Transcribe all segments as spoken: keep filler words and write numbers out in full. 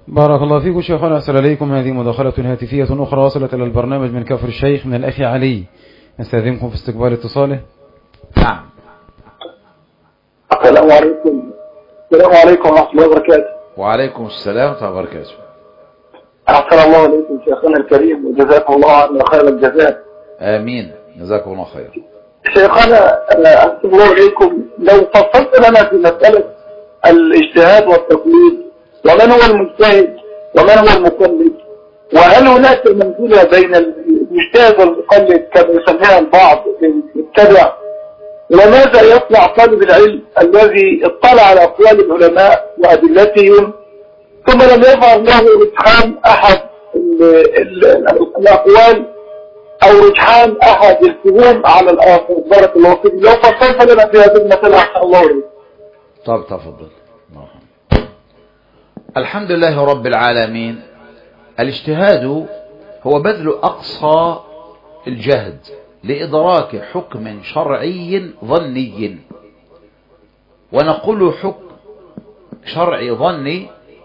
بارك الله فيكم شيخنا، أحسن إليكم. هذه مداخلة هاتفية أخرى وصلت إلى البرنامج من كفر الشيخ من الأخ علي، نستأذنكم في استقبال اتصاله. نعم. السلام عليكم. السلام عليكم ورحمة الله وبركاته. وعليكم السلام ورحمة الله وبركاته. أحسن الله عليكم شيخنا الكريم، وجزاكم الله عنا خير الجزاء. آمين، جزاكم الله خير. شيخنا أحسن الله عليكم، لو فصلت لنا في مسألة الاجتهاد والتقليد، ومن هو المجتهد ومن هو المقلد، وهل هناك منزلة بين المجتهد والمقلد كما يسميها البعض المبتدع، وماذا يصنع طالب العلم الذي اطلع على أقوال العلماء وأدلتهم ثم لم يظهر له رجحان أحد الأقوال أو رجحان أحد الفهوم على الآخر؟ بارك الله فيك. لو فصلت لنا في هذه المسألة أحسن الله عليك. طب تفضل. الحمد لله رب العالمين. الاجتهاد هو بذل أقصى الجهد لإدراك حكم شرعي ظني، ونقول حكم شرعي ظني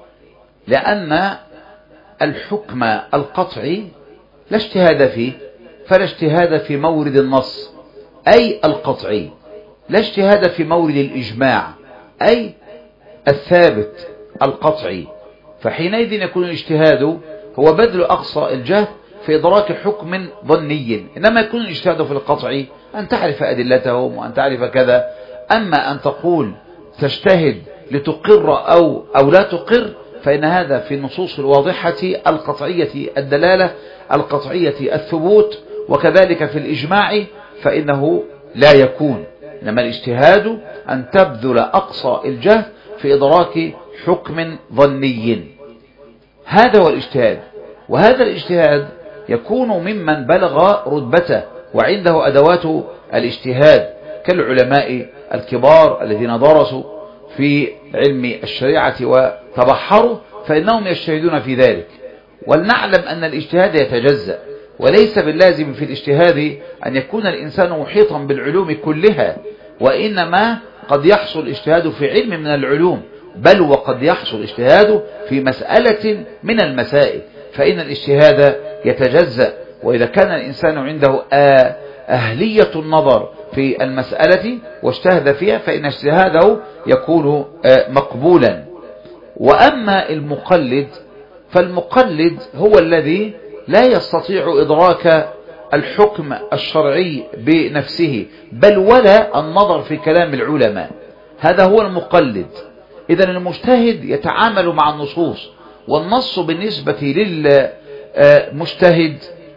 لأن الحكم القطعي لا اجتهاد فيه، فلا اجتهاد في مورد النص أي القطعي، لا اجتهاد في مورد الإجماع أي الثابت القطعي. فحينئذ يكون الاجتهاد هو بذل أقصى الجهد في إدراك حكم ظني، إنما يكون الاجتهاد في القطعي أن تعرف أدلتهم وأن تعرف كذا. أما أن تقول تجتهد لتقر أو, أو لا تقر، فإن هذا في النصوص الواضحة القطعية الدلالة القطعية الثبوت، وكذلك في الإجماع فإنه لا يكون. إنما الاجتهاد أن تبذل أقصى الجهد في إدراك حكم ظني، هذا هو الاجتهاد. وهذا الاجتهاد يكون ممن بلغ رتبته وعنده أدوات الاجتهاد كالعلماء الكبار الذين درسوا في علم الشريعة وتبحروا، فإنهم يجتهدون في ذلك. ولنعلم أن الاجتهاد يتجزأ، وليس باللازم في الاجتهاد أن يكون الإنسان محيطا بالعلوم كلها، وإنما قد يحصل اجتهاد في علم من العلوم، بل وقد يحصل اجتهاد في مسألة من المسائل، فإن الاجتهاد يتجزأ. وإذا كان الإنسان عنده أهلية النظر في المسألة واجتهد فيها فإن اجتهاده يكون مقبولا. وأما المقلد فالمقلد هو الذي لا يستطيع إدراك الحكم الشرعي بنفسه، بل ولا النظر في كلام العلماء، هذا هو المقلد. إذن المجتهد يتعامل مع النصوص، والنص بالنسبة للمجتهد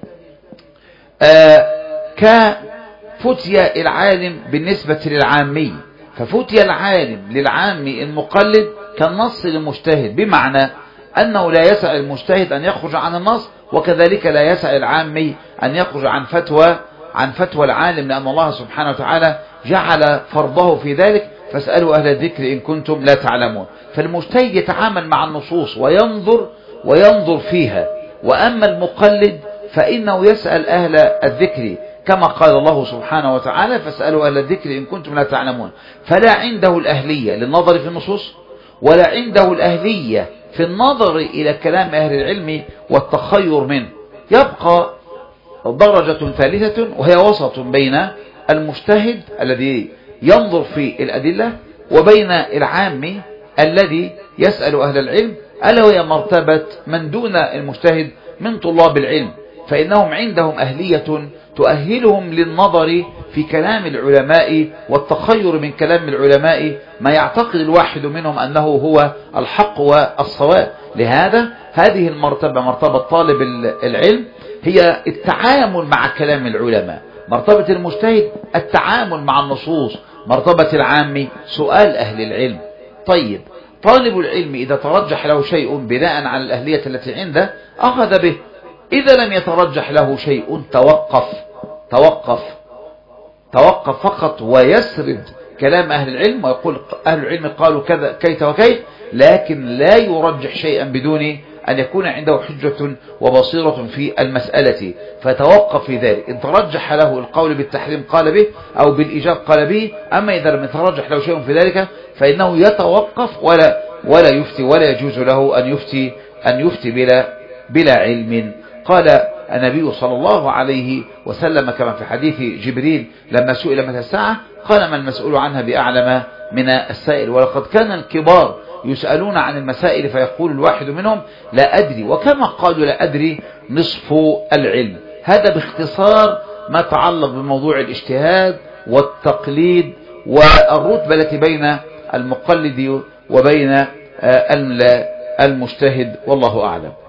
كفتية العالم بالنسبة للعامي، ففتية العالم للعامي المقلد كالنص للمجتهد، بمعنى أنه لا يسع المجتهد أن يخرج عن النص، وكذلك لا يسع العامي أن يخرج عن فتوى عن فتوى العالم، لأن الله سبحانه وتعالى جعل فرضه في ذلك، فاسألوا أهل الذكر إن كنتم لا تعلمون. فالمجتهد يتعامل مع النصوص وينظر وينظر فيها، وأما المقلد فإنه يسأل أهل الذكر كما قال الله سبحانه وتعالى فاسألوا أهل الذكر إن كنتم لا تعلمون. فلا عنده الأهلية للنظر في النصوص، ولا عنده الأهلية في النظر إلى كلام أهل العلم والتخير منه. يبقى درجة ثالثة وهي وسط بين المجتهد الذي ينظر في الأدلة وبين العام الذي يسأل أهل العلم، ألا وهي مرتبة من دون المجتهد من طلاب العلم، فإنهم عندهم أهلية تؤهلهم للنظر في كلام العلماء والتخير من كلام العلماء ما يعتقد الواحد منهم أنه هو الحق والصواب. لهذا هذه المرتبة مرتبة طالب العلم هي التعامل مع كلام العلماء، مرتبة المجتهد التعامل مع النصوص، مرتبة العام سؤال أهل العلم. طيب، طالب العلم إذا ترجح له شيء بناء على الأهلية التي عنده أخذ به، إذا لم يترجح له شيء توقف توقف توقف فقط ويسرد كلام أهل العلم ويقول أهل العلم قالوا كذا كيت وكيت، لكن لا يرجح شيئا بدون أن يكون عنده حجة وبصيرة في المسألة، فتوقف في ذلك. إن ترجح له القول بالتحريم قال به أو بالإيجاب قال به، أما إذا لم يترجح له شيء في ذلك فإنه يتوقف ولا ولا يفتي، ولا يجوز له أن يفتي أن يفتي بلا, بلا علم. قال النبي صلى الله عليه وسلم كما في حديث جبريل لما سئل متى الساعة قال ما المسؤول عنها بأعلم من السائل. ولقد كان الكبار يسألون عن المسائل فيقول الواحد منهم لا أدري، وكما قالوا لا أدري نصف العلم. هذا باختصار ما تعلق بموضوع الاجتهاد والتقليد والرتبة التي بين المقلد وبين المجتهد، والله أعلم.